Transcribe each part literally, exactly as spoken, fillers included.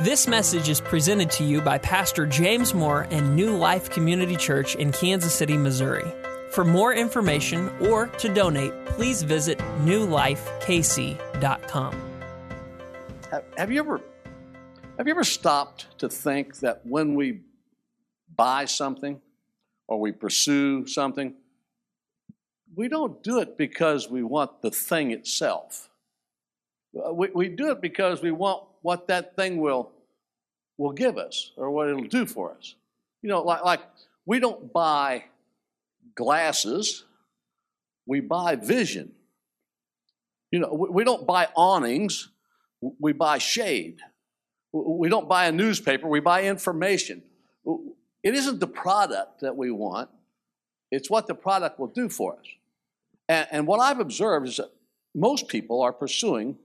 This message is presented to you by Pastor James Moore and New Life Community Church in Kansas City, Missouri. For more information or to donate, please visit new life k c dot com. Have you ever have you ever stopped to think that when we buy something or we pursue something, we don't do it because we want the thing itself. We, we do it because we want what that thing will will give us or what it'll do for us. You know, like, like we don't buy glasses, we buy vision. You know, we, we don't buy awnings, we buy shade. We don't buy a newspaper, we buy information. It isn't the product that we want, it's what the product will do for us. And, and what I've observed is that most people are pursuing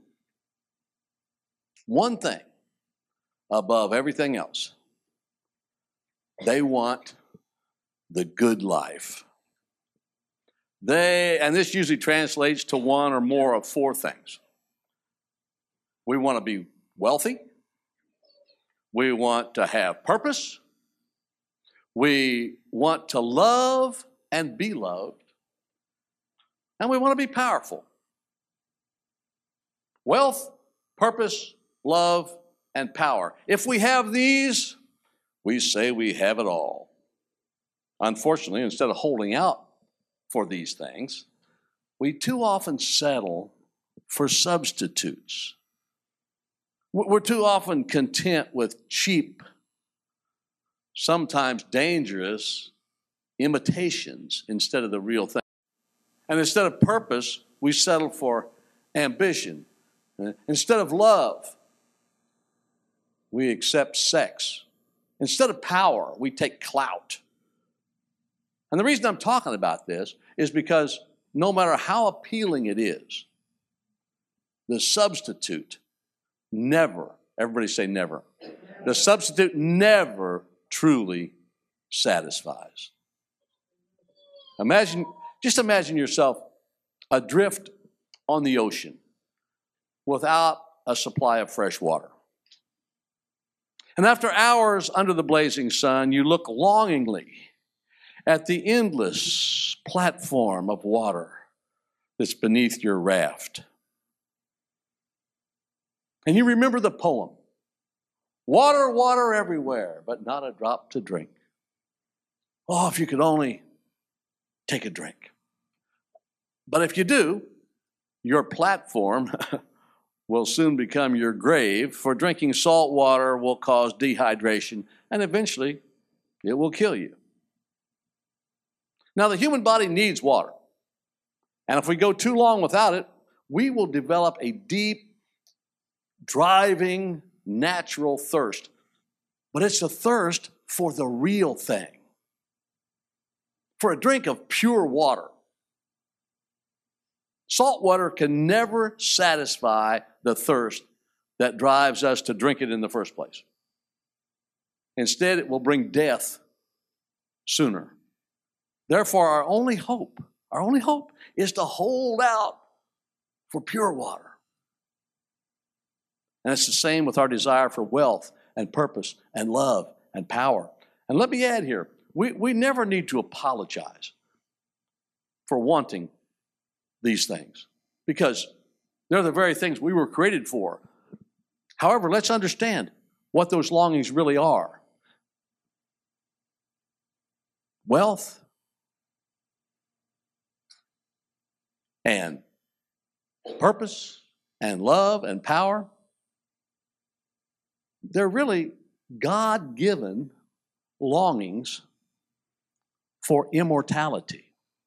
one thing above everything else. They want the good life. They, and this usually translates to one or more of four things. We want to be wealthy. We want to have purpose. We want to love and be loved. And we want to be powerful. Wealth, purpose, love, and power. If we have these, we say we have it all. Unfortunately, instead of holding out for these things, we too often settle for substitutes. We're too often content with cheap, sometimes dangerous imitations instead of the real thing. And instead of purpose, we settle for ambition. Instead of love, we accept sex. Instead of power, we take clout. And the reason I'm talking about this is because no matter how appealing it is, the substitute never, everybody say never, the substitute never truly satisfies. Imagine, just imagine yourself adrift on the ocean without a supply of fresh water. And after hours under the blazing sun, you look longingly at the endless platform of water that's beneath your raft. And you remember the poem, water, water everywhere, but not a drop to drink. Oh, if you could only take a drink. But if you do, your platform will soon become your grave, for drinking salt water will cause dehydration, and eventually it will kill you. Now, the human body needs water, and if we go too long without it, we will develop a deep, driving, natural thirst. But it's a thirst for the real thing, for a drink of pure water. Salt water can never satisfy the thirst that drives us to drink it in the first place. Instead, it will bring death sooner. Therefore, our only hope, our only hope is to hold out for pure water. And it's the same with our desire for wealth and purpose and love and power. And let me add here, we, we never need to apologize for wanting these things, because they're the very things we were created for. However, let's understand what those longings really are. Wealth and purpose and love and power, they're really God-given longings for immortality.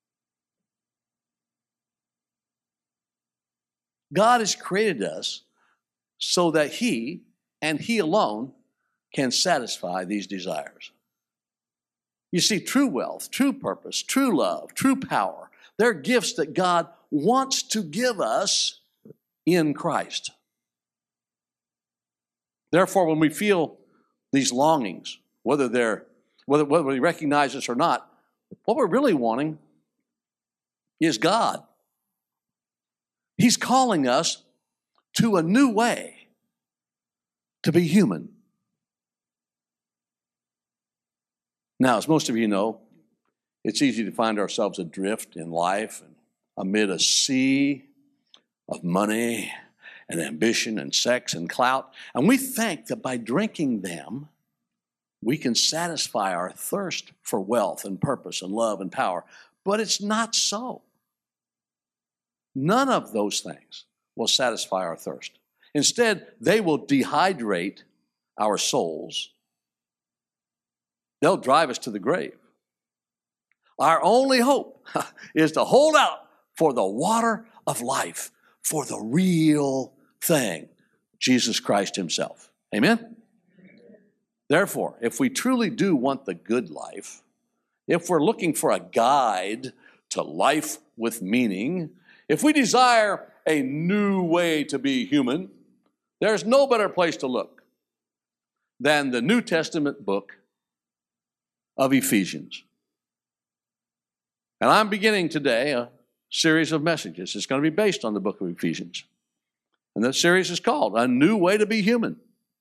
God has created us so that He and He alone can satisfy these desires. You see, true wealth, true purpose, true love, true power, they're gifts that God wants to give us in Christ. Therefore, when we feel these longings, whether they're whether, whether we recognize this or not, what we're really wanting is God. He's calling us to a new way to be human Now, as most of you know, it's easy to find ourselves adrift in life and amid a sea of money and ambition and sex and clout. And we think that by drinking them, we can satisfy our thirst for wealth and purpose and love and power. But it's not so. None of those things will satisfy our thirst. Instead, they will dehydrate our souls. They'll drive us to the grave. Our only hope is to hold out for the water of life, for the real thing, Jesus Christ himself. Amen? Therefore, if we truly do want the good life, if we're looking for a guide to life with meaning, if we desire a new way to be human, there's no better place to look than the New Testament book of Ephesians. And I'm beginning today a series of messages. It's going to be based on the book of Ephesians. And that series is called A New Way to Be Human.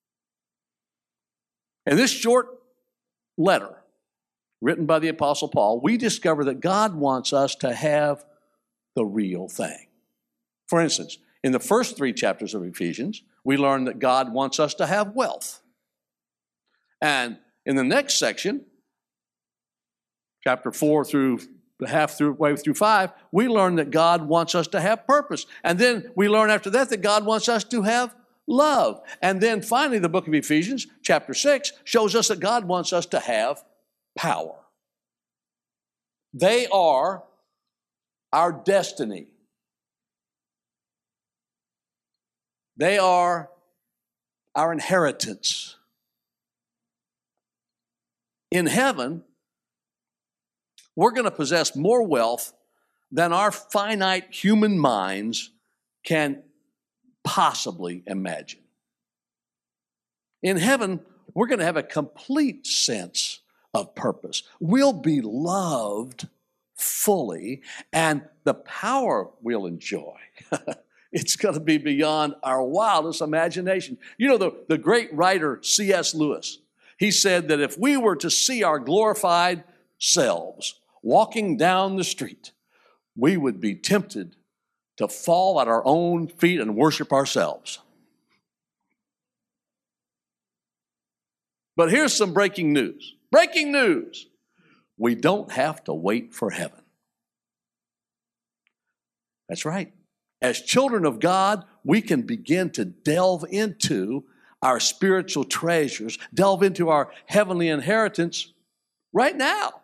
In this short letter written by the Apostle Paul, we discover that God wants us to have the real thing. For instance, in the first three chapters of Ephesians, we learn that God wants us to have wealth. And in the next section, chapter four through half through way through five, we learn that God wants us to have purpose. And then we learn after that that God wants us to have love. And then finally, the book of Ephesians, chapter six, shows us that God wants us to have power. They are our destiny. They are our inheritance. In heaven, we're going to possess more wealth than our finite human minds can possibly imagine. In heaven, we're going to have a complete sense of purpose. We'll be loved fully, and the power we'll enjoy, it's going to be beyond our wildest imagination. You know, the, the great writer C S Lewis, he said that if we were to see our glorified selves walking down the street, we would be tempted to fall at our own feet and worship ourselves. But here's some breaking news. Breaking news. We don't have to wait for heaven. That's right. As children of God, we can begin to delve into our spiritual treasures, delve into our heavenly inheritance right now.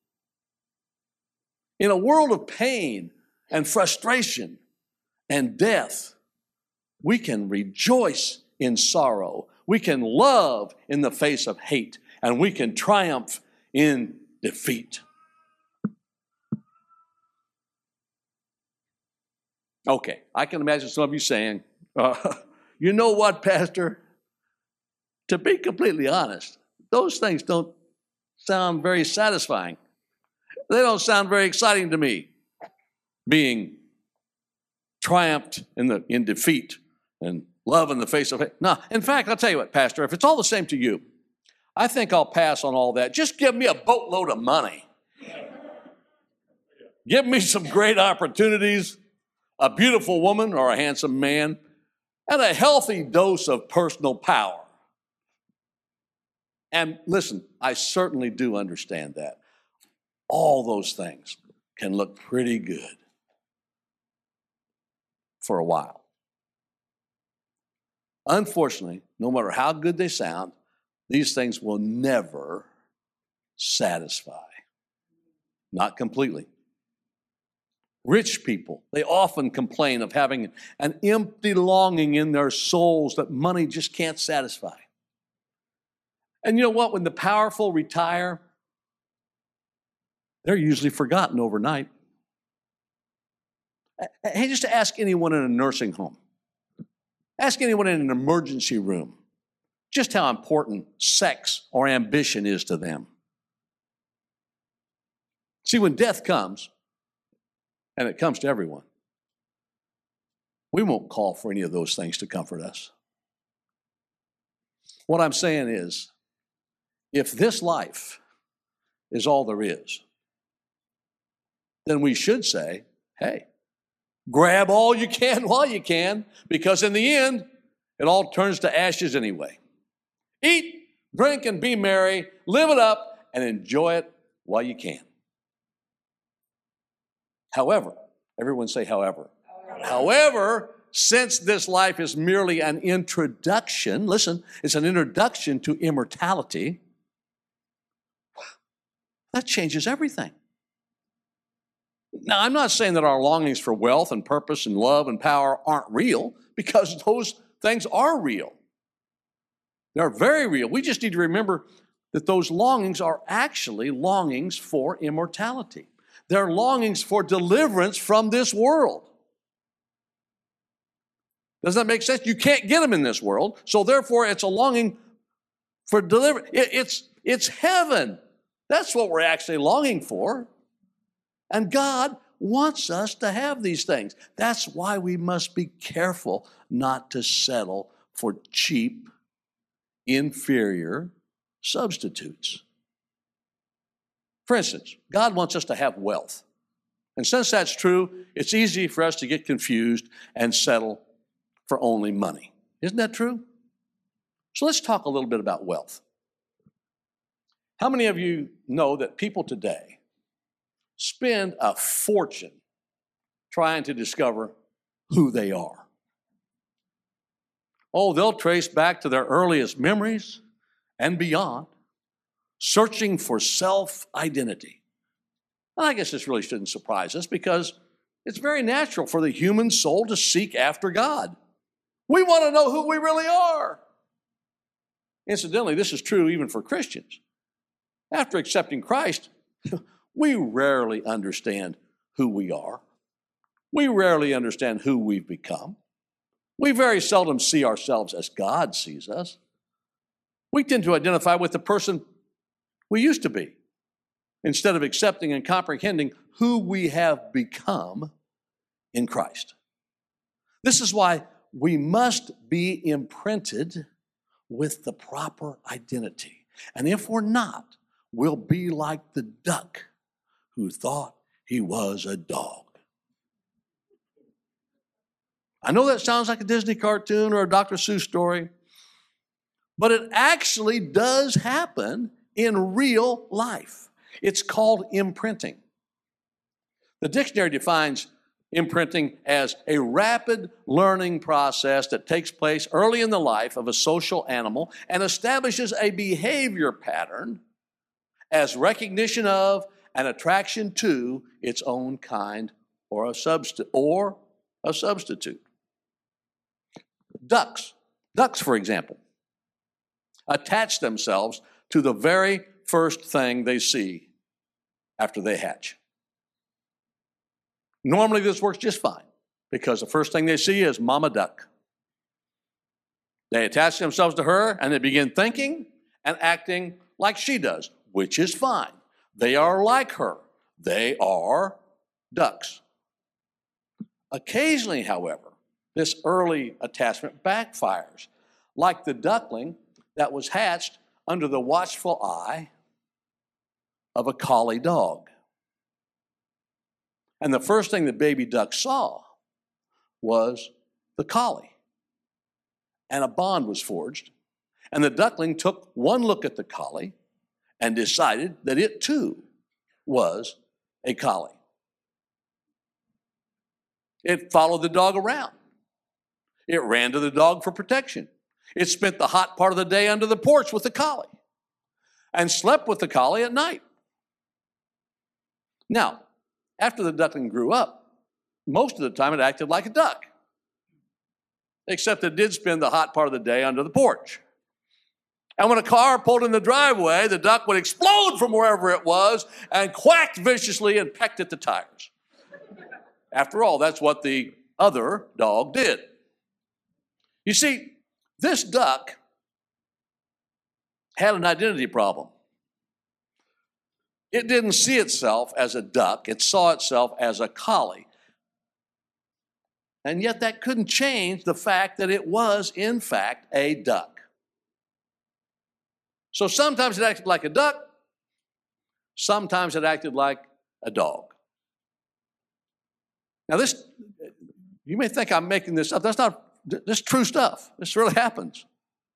In a world of pain and frustration and death, we can rejoice in sorrow. We can love in the face of hate, and we can triumph in defeat. Okay, I can imagine some of you saying, uh, you know what, Pastor? To be completely honest, those things don't sound very satisfying. They don't sound very exciting to me, being triumphed in the in defeat and love in the face of it. No, in fact, I'll tell you what, Pastor, if it's all the same to you, I think I'll pass on all that. Just give me a boatload of money. Give me some great opportunities, a beautiful woman or a handsome man, and a healthy dose of personal power. And listen, I certainly do understand that. All those things can look pretty good for a while. Unfortunately, no matter how good they sound, these things will never satisfy. Not completely. Rich people, they often complain of having an empty longing in their souls that money just can't satisfy. And you know what? When the powerful retire, they're usually forgotten overnight. Hey, just to ask anyone in a nursing home, ask anyone in an emergency room, just how important sex or ambition is to them. See, when death comes, and it comes to everyone, we won't call for any of those things to comfort us. What I'm saying is, if this life is all there is, then we should say, hey, grab all you can while you can, because in the end, it all turns to ashes anyway. Eat, drink, and be merry, live it up, and enjoy it while you can. However, everyone say however. However, however since this life is merely an introduction, listen, it's an introduction to immortality, that changes everything. Now, I'm not saying that our longings for wealth and purpose and love and power aren't real, because those things are real. They're very real. We just need to remember that those longings are actually longings for immortality. They're longings for deliverance from this world. Does that make sense? You can't get them in this world, so therefore it's a longing for deliverance. It, it's, it's heaven. That's what we're actually longing for. And God wants us to have these things. That's why we must be careful not to settle for cheap, inferior substitutes. For instance, God wants us to have wealth. And since that's true, it's easy for us to get confused and settle for only money. Isn't that true? So let's talk a little bit about wealth. How many of you know that people today spend a fortune trying to discover who they are? Oh, they'll trace back to their earliest memories and beyond, searching for self-identity. And I guess this really shouldn't surprise us, because it's very natural for the human soul to seek after God. We want to know who we really are. Incidentally, this is true even for Christians. After accepting Christ, we rarely understand who we are. We rarely understand who we've become. We very seldom see ourselves as God sees us. We tend to identify with the person we used to be, instead of accepting and comprehending who we have become in Christ. This is why we must be imprinted with the proper identity. And if we're not, we'll be like the duck who thought he was a dog. I know that sounds like a Disney cartoon or a Doctor Seuss story, but it actually does happen in real life. It's called imprinting. The dictionary defines imprinting as a rapid learning process that takes place early in the life of a social animal and establishes a behavior pattern as recognition of and attraction to its own kind or a substi- or a substitute. Ducks, ducks, for example, attach themselves to the very first thing they see after they hatch. Normally this works just fine, because the first thing they see is Mama Duck. They attach themselves to her and they begin thinking and acting like she does, which is fine. They are like her. They are ducks. Occasionally, however, this early attachment backfires, like the duckling that was hatched under the watchful eye of a collie dog. And the first thing the baby duck saw was the collie. And a bond was forged. And the duckling took one look at the collie and decided that it too was a collie. It followed the dog around. It ran to the dog for protection. It spent the hot part of the day under the porch with the collie and slept with the collie at night. Now, after the duckling grew up, most of the time it acted like a duck, except it did spend the hot part of the day under the porch. And when a car pulled in the driveway, the duck would explode from wherever it was and quacked viciously and pecked at the tires. After all, that's what the other dog did. You see, this duck had an identity problem. It didn't see itself as a duck. It saw itself as a collie. And yet that couldn't change the fact that it was, in fact, a duck. So sometimes it acted like a duck, Sometimes it acted like a dog. Now this, you may think I'm making this up. That's not, this is true stuff. This really happens.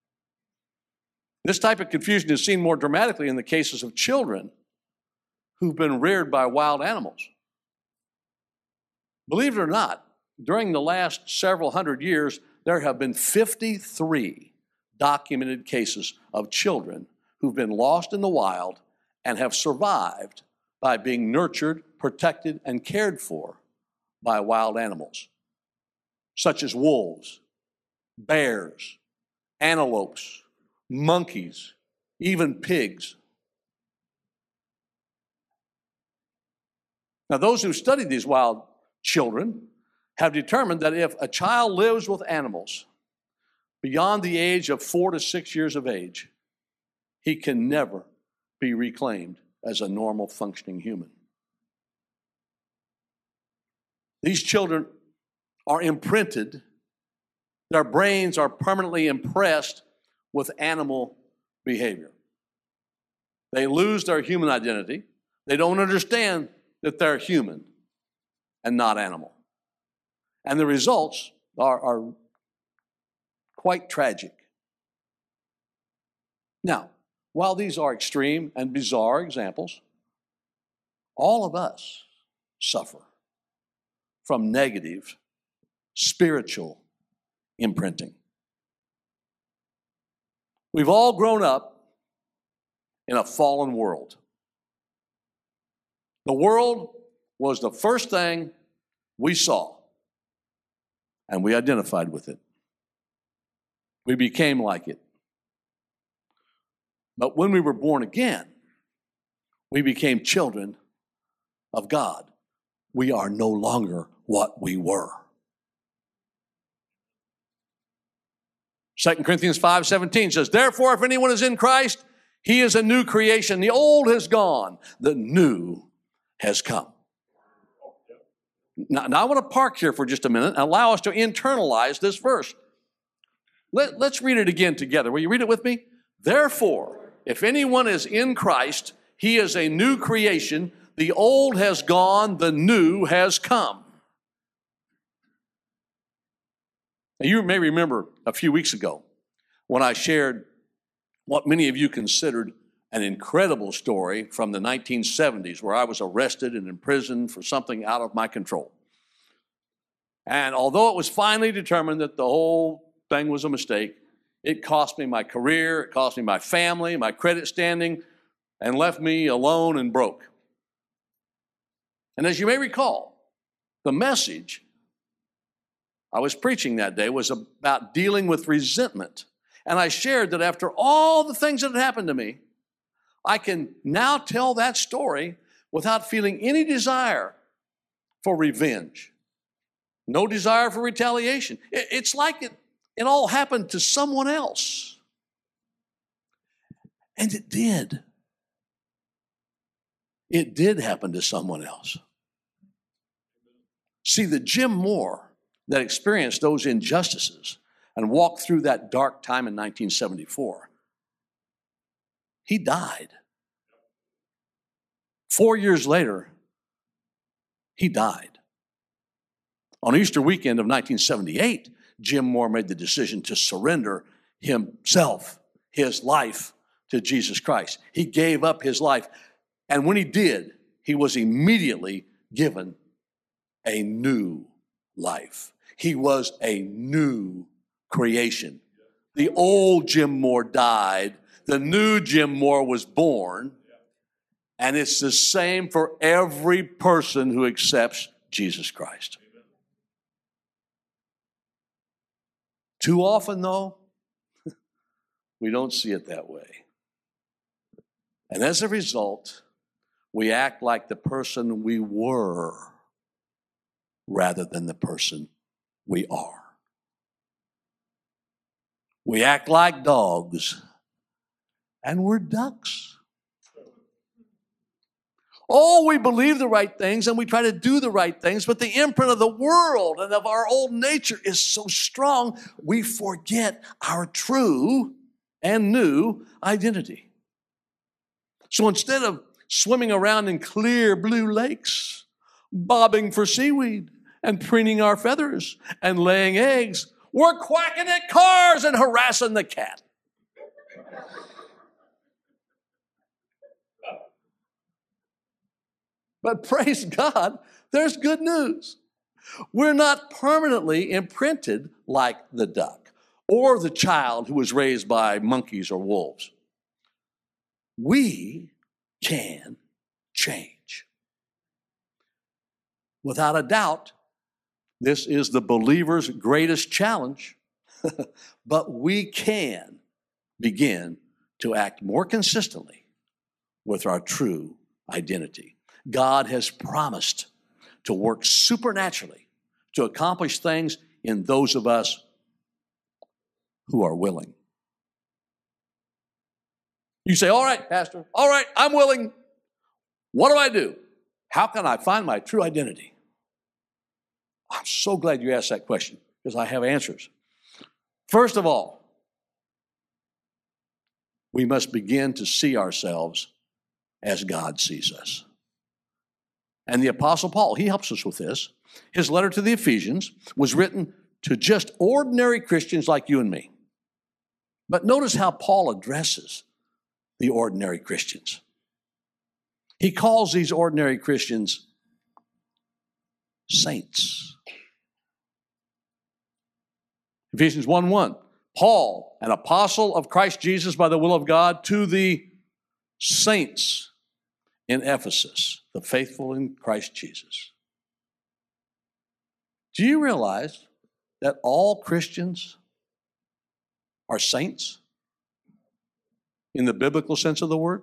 This type of confusion is seen more dramatically in the cases of children who've been reared by wild animals. Believe it or not, during the last several hundred years, there have been fifty-three documented cases of children who've been lost in the wild and have survived by being nurtured, protected, and cared for by wild animals, such as wolves, bears, antelopes, monkeys, even pigs. Now, those who studied these wild children have determined that if a child lives with animals beyond the age of four to six years of age, he can never be reclaimed as a normal functioning human. These children are imprinted, their brains are permanently impressed with animal behavior. They lose their human identity. They don't understand that they're human and not animal. And the results are, are quite tragic. Now, while these are extreme and bizarre examples, all of us suffer from negative spiritual imprinting. We've all grown up in a fallen world. The world was the first thing we saw, and we identified with it. We became like it. But when we were born again, we became children of God. We are no longer what we were. Second Corinthians five seventeen says, therefore, if anyone is in Christ, he is a new creation. The old has gone, the new has come. Now, now I want to park here for just a minute and allow us to internalize this verse. Let, let's read it again together. Will you read it with me? Therefore, if anyone is in Christ, he is a new creation. The old has gone, the new has come. Now, you may remember a few weeks ago when I shared what many of you considered an incredible story from the nineteen seventies, where I was arrested and imprisoned for something out of my control. And although it was finally determined that the whole thing was a mistake, it cost me my career, it cost me my family, my credit standing, and left me alone and broke. And as you may recall, the message I was preaching that day was about dealing with resentment. And I shared that after all the things that had happened to me, I can now tell that story without feeling any desire for revenge. No desire for retaliation. It's like it, it all happened to someone else. And it did. It did happen to someone else. See, the Jim Moore that experienced those injustices and walked through that dark time in nineteen seventy-four, he died. Four years later, he died. On Easter weekend of nineteen seventy-eight, Jim Moore made the decision to surrender himself, his life, to Jesus Christ. He gave up his life. And when he did, he was immediately given a new life. He was a new creation. The old Jim Moore died. The new Jim Moore was born. And it's the same for every person who accepts Jesus Christ. Too often, though, we don't see it that way. And as a result, we act like the person we were rather than the person we are. We act like dogs, and we're ducks. Oh, we believe the right things and we try to do the right things, but the imprint of the world and of our old nature is so strong, we forget our true and new identity. So instead of swimming around in clear blue lakes, bobbing for seaweed and preening our feathers and laying eggs. We're quacking at cars and harassing the cat. But praise God, there's good news. We're not permanently imprinted like the duck or the child who was raised by monkeys or wolves. We can change. Without a doubt, this is the believer's greatest challenge, but we can begin to act more consistently with our true identity. God has promised to work supernaturally to accomplish things in those of us who are willing. You say, all right, Pastor, all right, I'm willing. What do I do? How can I find my true identity? I'm so glad you asked that question because I have answers. First of all, we must begin to see ourselves as God sees us. And the Apostle Paul, he helps us with this. His letter to the Ephesians was written to just ordinary Christians like you and me. But notice how Paul addresses the ordinary Christians. He calls these ordinary Christians saints. Ephesians one one, Paul, an apostle of Christ Jesus by the will of God, to the saints in Ephesus, the faithful in Christ Jesus. Do you realize that all Christians are saints in the biblical sense of the word?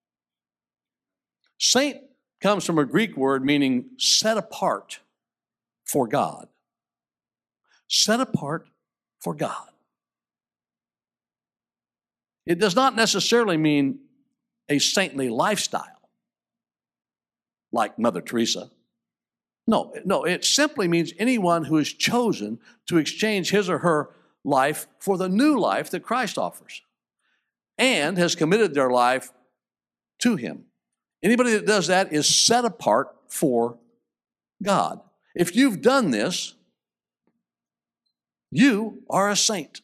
Saint comes from a Greek word meaning set apart for God. Set apart for God. It does not necessarily mean a saintly lifestyle like Mother Teresa. No, no, it simply means anyone who has chosen to exchange his or her life for the new life that Christ offers and has committed their life to him. Anybody that does that is set apart for God. If you've done this, you are a saint.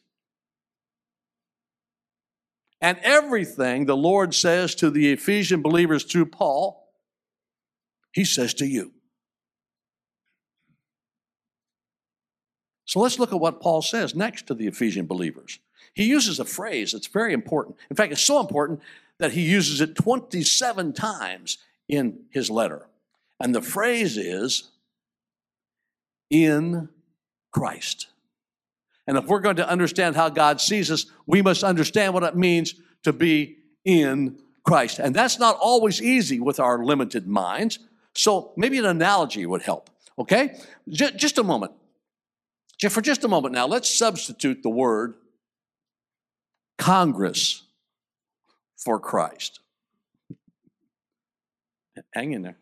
And everything the Lord says to the Ephesian believers through Paul, he says to you. So let's look at what Paul says next to the Ephesian believers. He uses a phrase that's very important. In fact, it's so important that he uses it twenty-seven times in his letter. And the phrase is, in Christ. And if we're going to understand how God sees us, we must understand what it means to be in Christ. And that's not always easy with our limited minds. So maybe an analogy would help, okay? J- just a moment. For just a moment now, let's substitute the word Congress for Christ. Hang in there.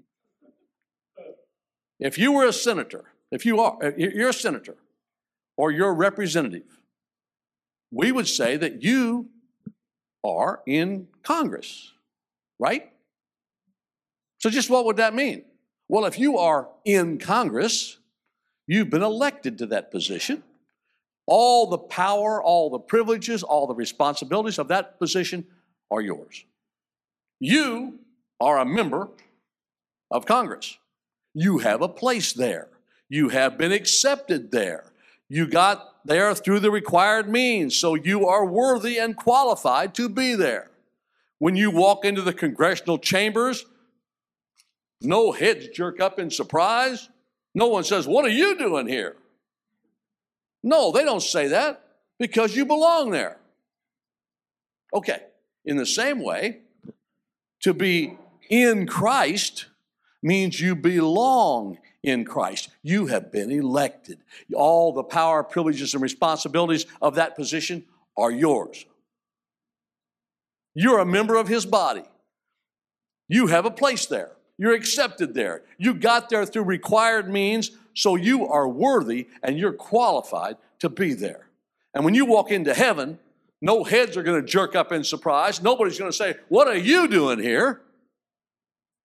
If you were a senator, if you are, you're a senator or you're a representative, we would say that you are in Congress, right? So just what would that mean? Well, if you are in Congress, you've been elected to that position. All the power, all the privileges, all the responsibilities of that position are yours. You are a member of Congress. You have a place there. You have been accepted there. You got there through the required means, so you are worthy and qualified to be there. When you walk into the congressional chambers, no heads jerk up in surprise. No one says, "What are you doing here?" No, they don't say that because you belong there. Okay, in the same way, to be in Christ means you belong in Christ. You have been elected. All the power, privileges, and responsibilities of that position are yours. You're a member of his body. You have a place there. You're accepted there. You got there through required means, so you are worthy and you're qualified to be there. And when you walk into heaven, no heads are going to jerk up in surprise. Nobody's going to say, "What are you doing here?"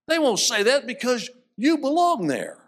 They won't say that because you belong there.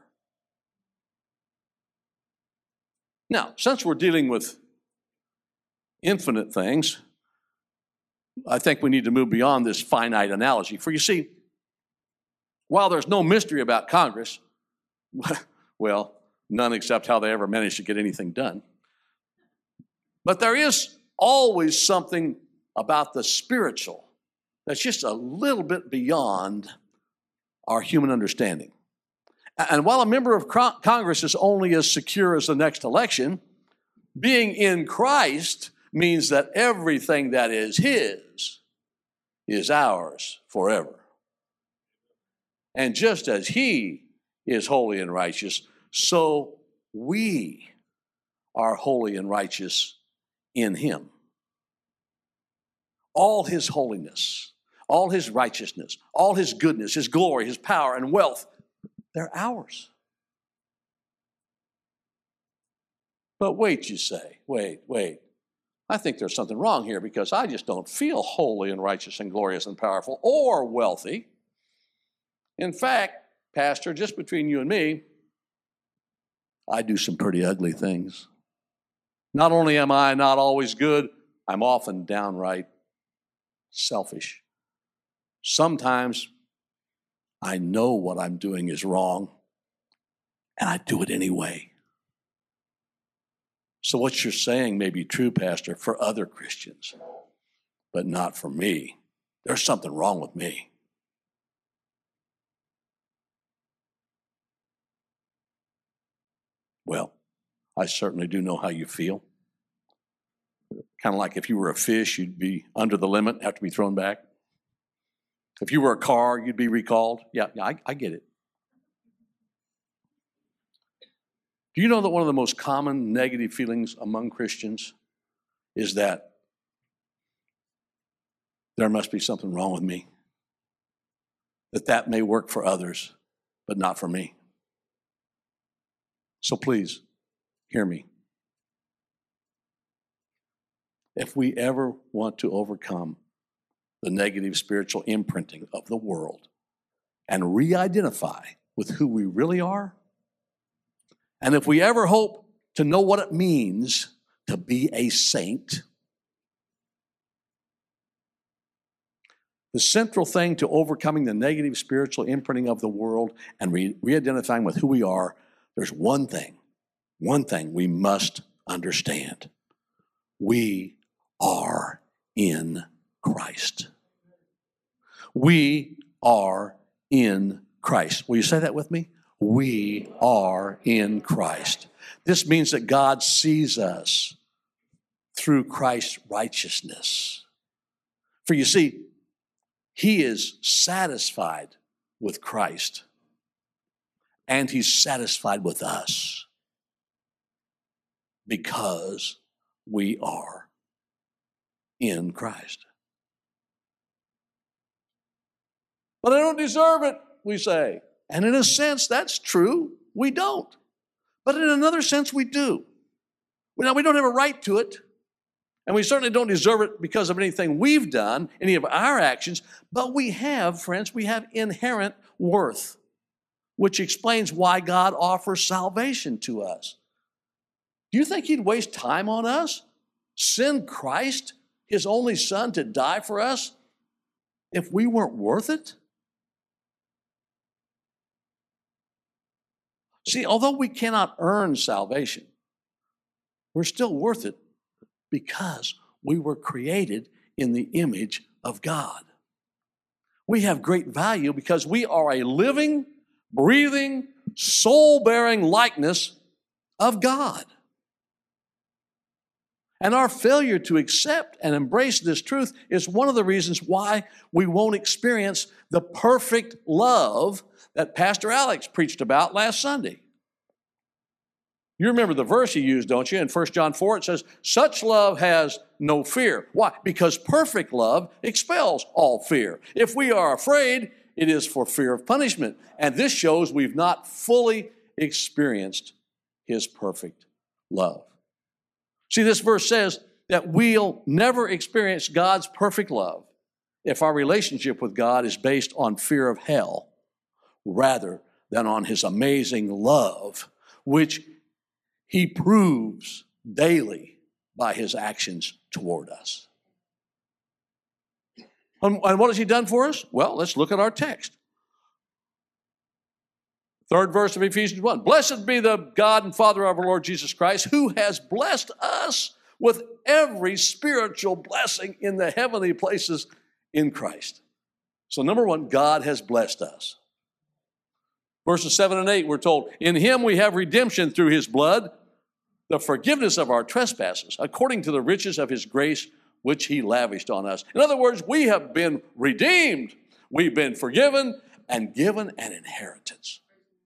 Now, since we're dealing with infinite things, I think we need to move beyond this finite analogy. For you see, while there's no mystery about Congress, well, none except how they ever managed to get anything done, but there is always something about the spiritual that's just a little bit beyond our human understanding. And while a member of Congress is only as secure as the next election, being in Christ means that everything that is His is ours forever. And just as He is holy and righteous, so we are holy and righteous in Him. All His holiness, all His righteousness, all His goodness, His glory, His power and wealth, they're ours. But wait, you say, wait, wait. I think there's something wrong here because I just don't feel holy and righteous and glorious and powerful or wealthy. In fact, Pastor, just between you and me, I do some pretty ugly things. Not only am I not always good, I'm often downright selfish. Sometimes I know what I'm doing is wrong, and I do it anyway. So what you're saying may be true, Pastor, for other Christians, but not for me. There's something wrong with me. Well, I certainly do know how you feel. Kind of like if you were a fish, you'd be under the limit, have to be thrown back. If you were a car, you'd be recalled. Yeah, yeah, I, I get it. Do you know that one of the most common negative feelings among Christians is that there must be something wrong with me? That that may work for others, but not for me. So please, hear me. If we ever want to overcome the negative spiritual imprinting of the world and re-identify with who we really are, and if we ever hope to know what it means to be a saint, the central thing to overcoming the negative spiritual imprinting of the world and re- re-identifying with who we are, there's one thing, one thing we must understand. We are in Christ. We are in Christ. Will you say that with me? We are in Christ. This means that God sees us through Christ's righteousness. For you see, He is satisfied with Christ, and He's satisfied with us because we are in Christ. But I don't deserve it, we say. And in a sense, that's true. We don't. But in another sense, we do. Now, we don't have a right to it. And we certainly don't deserve it because of anything we've done, any of our actions. But we have, friends, we have inherent worth, which explains why God offers salvation to us. Do you think He'd waste time on us? Send Christ, His only Son, to die for us if we weren't worth it? See, although we cannot earn salvation, we're still worth it because we were created in the image of God. We have great value because we are a living, breathing, soul-bearing likeness of God. And our failure to accept and embrace this truth is one of the reasons why we won't experience the perfect love that Pastor Alex preached about last Sunday. You remember the verse he used, don't you? In First John four, it says, such love has no fear. Why? Because perfect love expels all fear. If we are afraid, it is for fear of punishment. And this shows we've not fully experienced His perfect love. See, this verse says that we'll never experience God's perfect love if our relationship with God is based on fear of hell rather than on his amazing love, which he proves daily by his actions toward us. And what has he done for us? Well, let's look at our text. Third verse of Ephesians one. Blessed be the God and Father of our Lord Jesus Christ, who has blessed us with every spiritual blessing in the heavenly places in Christ. So number one, God has blessed us. Verses seven and eight, we're told, in him we have redemption through his blood, the forgiveness of our trespasses, according to the riches of his grace, which he lavished on us. In other words, we have been redeemed, we've been forgiven, and given an inheritance.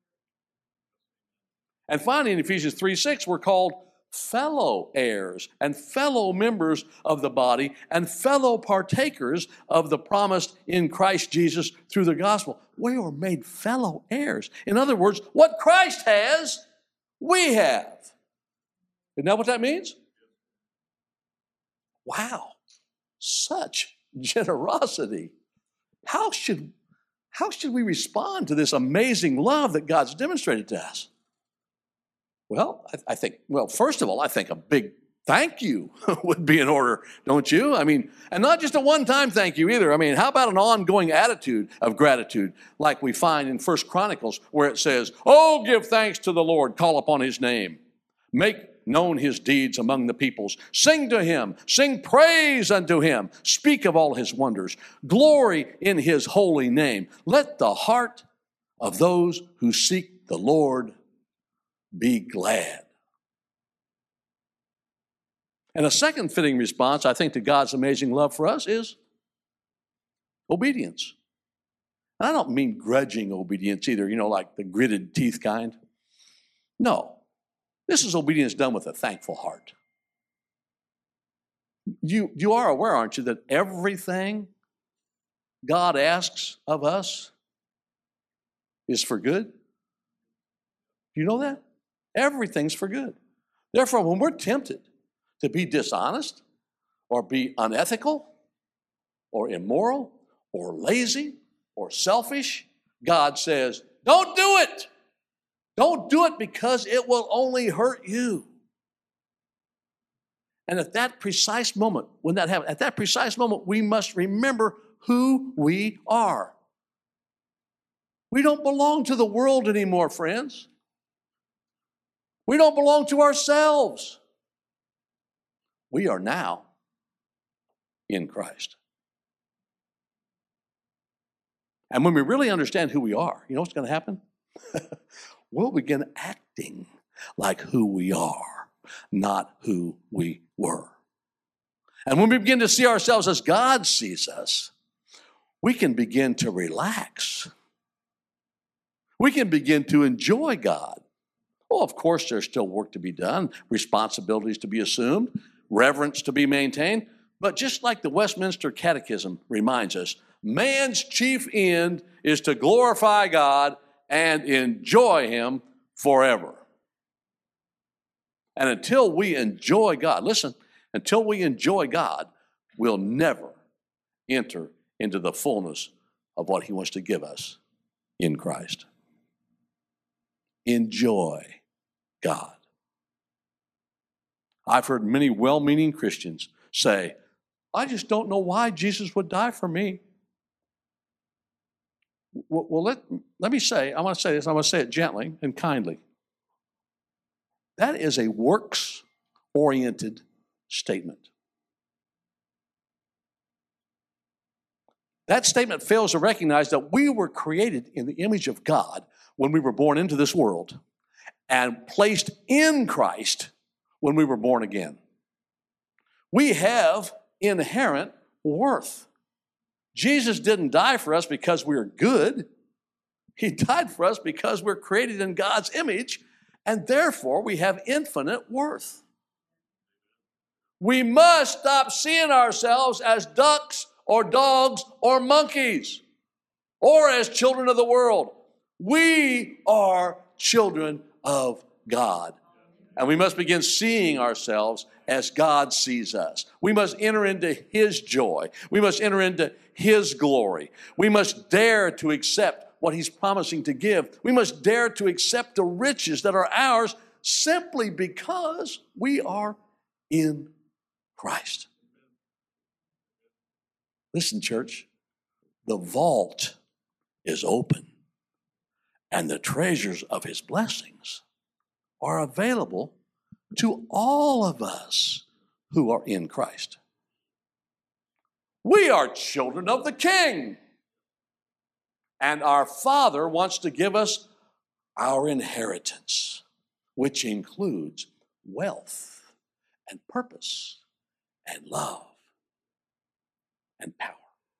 And finally, in Ephesians three six, we're called fellow heirs and fellow members of the body and fellow partakers of the promise in Christ Jesus through the gospel. We are made fellow heirs. In other words, what Christ has, we have. Isn't that what that means? Wow, such generosity. How should, how should we respond to this amazing love that God's demonstrated to us? Well, I, I think, well, first of all, I think a big thank you would be in order, don't you? I mean, and not just a one-time thank you either. I mean, how about an ongoing attitude of gratitude like we find in First Chronicles where it says, oh, give thanks to the Lord, call upon his name, make known his deeds among the peoples, sing to him, sing praise unto him, speak of all his wonders, glory in his holy name. Let the heart of those who seek the Lord be glad. And a second fitting response, I think, to God's amazing love for us is obedience. And I don't mean grudging obedience either, you know, like the gritted teeth kind. No, this is obedience done with a thankful heart. You, you are aware, aren't you, that everything God asks of us is for good? Do you know that? Everything's for good. Therefore, when we're tempted to be dishonest or be unethical or immoral or lazy or selfish, God says, don't do it. Don't do it because it will only hurt you. And at that precise moment, when that happens, at that precise moment, we must remember who we are. We don't belong to the world anymore, friends. We don't belong to ourselves. We are now in Christ. And when we really understand who we are, you know what's going to happen? We'll begin acting like who we are, not who we were. And when we begin to see ourselves as God sees us, we can begin to relax. We can begin to enjoy God. Well, of course, there's still work to be done, responsibilities to be assumed, reverence to be maintained. But just like the Westminster Catechism reminds us, man's chief end is to glorify God and enjoy him forever. And until we enjoy God, listen, until we enjoy God, we'll never enter into the fullness of what he wants to give us in Christ. Enjoy God. I've heard many well-meaning Christians say, I just don't know why Jesus would die for me. Well, well let, let me say, I want to say this, I want to say it gently and kindly. That is a works-oriented statement. That statement fails to recognize that we were created in the image of God when we were born into this world and placed in Christ when we were born again. We have inherent worth. Jesus didn't die for us because we're good. He died for us because we're created in God's image, and therefore we have infinite worth. We must stop seeing ourselves as ducks or dogs or monkeys or as children of the world. We are children of God. And we must begin seeing ourselves as God sees us. We must enter into his joy. We must enter into his glory. We must dare to accept what he's promising to give. We must dare to accept the riches that are ours simply because we are in Christ. Listen, church, the vault is open, and the treasures of his blessings are available to all of us who are in Christ. We are children of the King, and our Father wants to give us our inheritance, which includes wealth and purpose and love and power.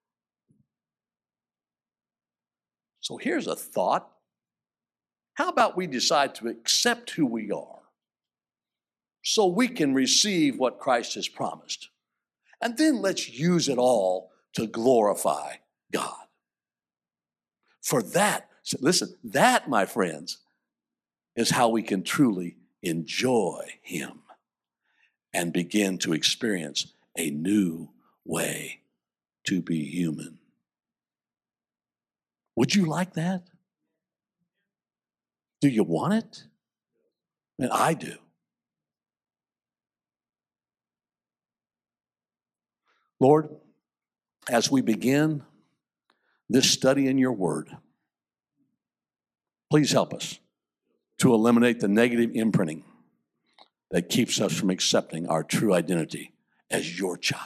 So here's a thought. How about we decide to accept who we are so we can receive what Christ has promised? And then let's use it all to glorify God. For that, listen, that, my friends, is how we can truly enjoy him and begin to experience a new way to be human. Would you like that? Do you want it? And I do. Lord, as we begin this study in your word, please help us to eliminate the negative imprinting that keeps us from accepting our true identity as your child.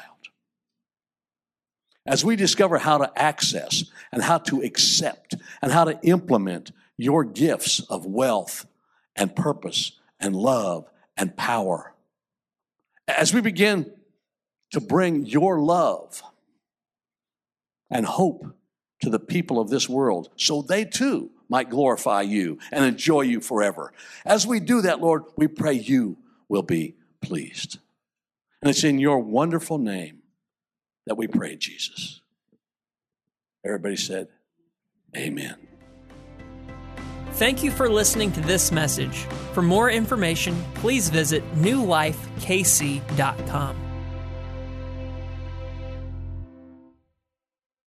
As we discover how to access and how to accept and how to implement your gifts of wealth and purpose and love and power, as we begin to bring your love and hope to the people of this world so they too might glorify you and enjoy you forever. As we do that, Lord, we pray you will be pleased. And it's in your wonderful name that we pray, Jesus. Everybody said, amen. Thank you for listening to this message. For more information, please visit new life k c dot com.